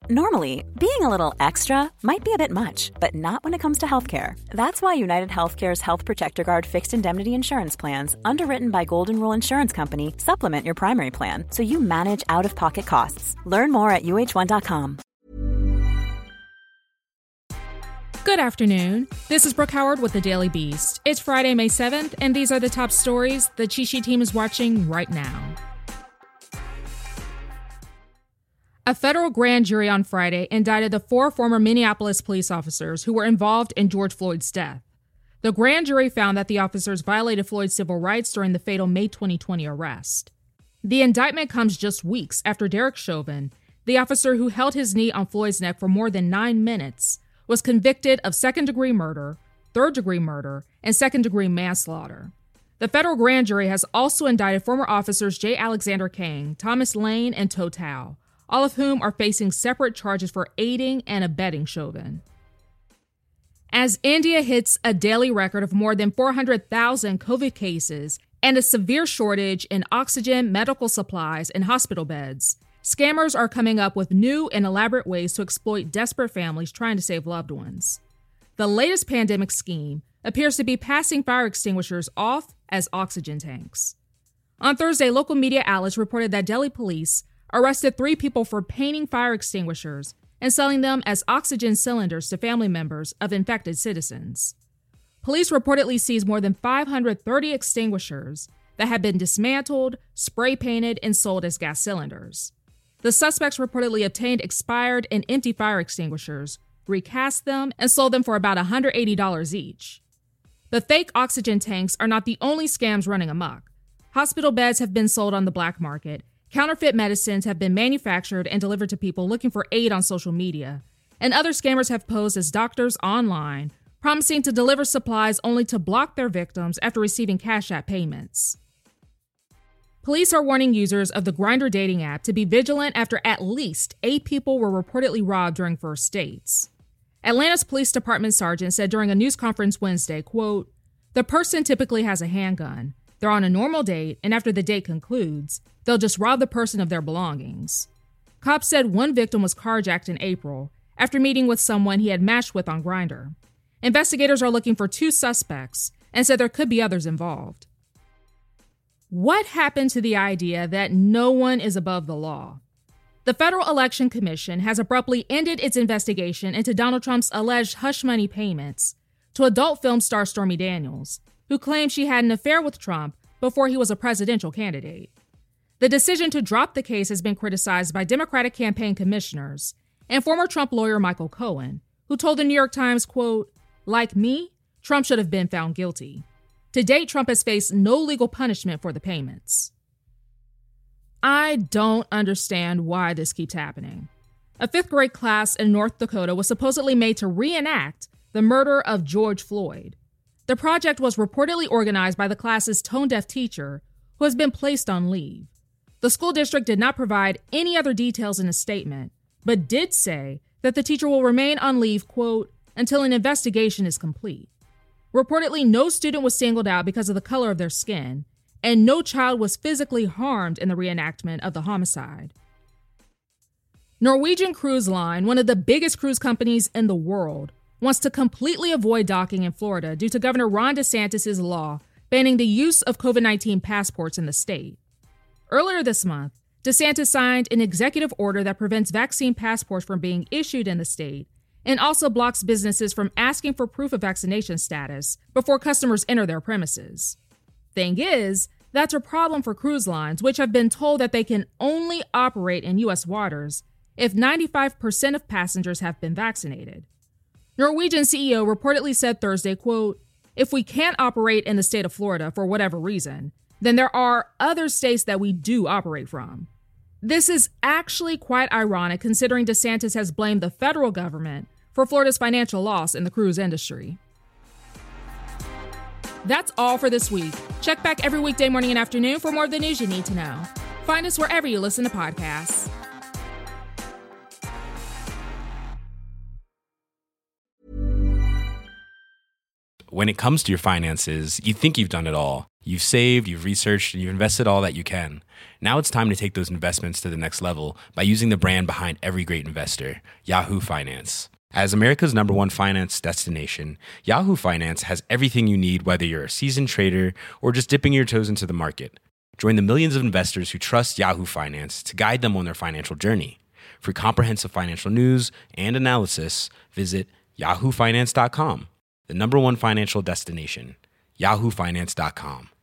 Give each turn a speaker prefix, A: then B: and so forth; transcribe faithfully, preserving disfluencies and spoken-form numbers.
A: Normally, being a little extra might be a bit much, but not when it comes to healthcare. That's why United Healthcare's Health Protector Guard fixed indemnity insurance plans, underwritten by Golden Rule Insurance Company, supplement your primary plan so you manage out-of-pocket costs. Learn more at U H one dot com.
B: Good afternoon. This is Brooke Howard with The Daily Beast. It's Friday, May seventh, and these are the top stories the Cheat Sheet team is watching right now. A federal grand jury on Friday indicted the four former Minneapolis police officers who were involved in George Floyd's death. The grand jury found that the officers violated Floyd's civil rights during the fatal May twenty twenty arrest. The indictment comes just weeks after Derek Chauvin, the officer who held his knee on Floyd's neck for more than nine minutes, was convicted of second-degree murder, third-degree murder, and second-degree manslaughter. The federal grand jury has also indicted former officers J. Alexander Kueng, Thomas Lane, and Tou Thao, all of whom are facing separate charges for aiding and abetting Chauvin. As India hits a daily record of more than four hundred thousand COVID cases and a severe shortage in oxygen, medical supplies, and hospital beds, scammers are coming up with new and elaborate ways to exploit desperate families trying to save loved ones. The latest pandemic scheme appears to be passing fire extinguishers off as oxygen tanks. On Thursday, local media outlets reported that Delhi police arrested three people for painting fire extinguishers and selling them as oxygen cylinders to family members of infected citizens. Police reportedly seized more than five hundred thirty extinguishers that had been dismantled, spray painted, and sold as gas cylinders. The suspects reportedly obtained expired and empty fire extinguishers, recast them, and sold them for about one hundred eighty dollars each. The fake oxygen tanks are not the only scams running amok. Hospital beds have been sold on the black market. Counterfeit medicines have been manufactured and delivered to people looking for aid on social media, and other scammers have posed as doctors online, promising to deliver supplies only to block their victims after receiving Cash App payments. Police are warning users of the Grindr dating app to be vigilant after at least eight people were reportedly robbed during first dates. Atlanta's police department sergeant said during a news conference Wednesday, quote, "The person typically has a handgun. They're on a normal date, and after the date concludes, they'll just rob the person of their belongings." Cops said one victim was carjacked in April after meeting with someone he had matched with on Grindr. Investigators are looking for two suspects and said there could be others involved. What happened to the idea that no one is above the law? The Federal Election Commission has abruptly ended its investigation into Donald Trump's alleged hush money payments to adult film star Stormy Daniels, who claimed she had an affair with Trump before he was a presidential candidate. The decision to drop the case has been criticized by Democratic campaign commissioners and former Trump lawyer Michael Cohen, who told the New York Times, quote, "Like me, Trump should have been found guilty. To date, Trump has faced no legal punishment for the payments." I don't understand why this keeps happening. A fifth grade class in North Dakota was supposedly made to reenact the murder of George Floyd. The project was reportedly organized by the class's tone-deaf teacher, who has been placed on leave. The school district did not provide any other details in a statement, but did say that the teacher will remain on leave, quote, "until an investigation is complete." Reportedly, no student was singled out because of the color of their skin, and no child was physically harmed in the reenactment of the homicide. Norwegian Cruise Line, one of the biggest cruise companies in the world, wants to completely avoid docking in Florida due to Governor Ron DeSantis' law banning the use of COVID nineteen passports in the state. Earlier this month, DeSantis signed an executive order that prevents vaccine passports from being issued in the state and also blocks businesses from asking for proof of vaccination status before customers enter their premises. Thing is, that's a problem for cruise lines, which have been told that they can only operate in U S waters if ninety-five percent of passengers have been vaccinated. Norwegian C E O reportedly said Thursday, quote, "If we can't operate in the state of Florida for whatever reason, then there are other states that we do operate from." This is actually quite ironic considering DeSantis has blamed the federal government for Florida's financial loss in the cruise industry. That's all for this week. Check back every weekday morning and afternoon for more of the news you need to know. Find us wherever you listen to podcasts.
C: When it comes to your finances, you think you've done it all. You've saved, you've researched, and you've invested all that you can. Now it's time to take those investments to the next level by using the brand behind every great investor, Yahoo Finance. As America's number one finance destination, Yahoo Finance has everything you need, whether you're a seasoned trader or just dipping your toes into the market. Join the millions of investors who trust Yahoo Finance to guide them on their financial journey. For comprehensive financial news and analysis, visit yahoo finance dot com, the number one financial destination, yahoo finance dot com.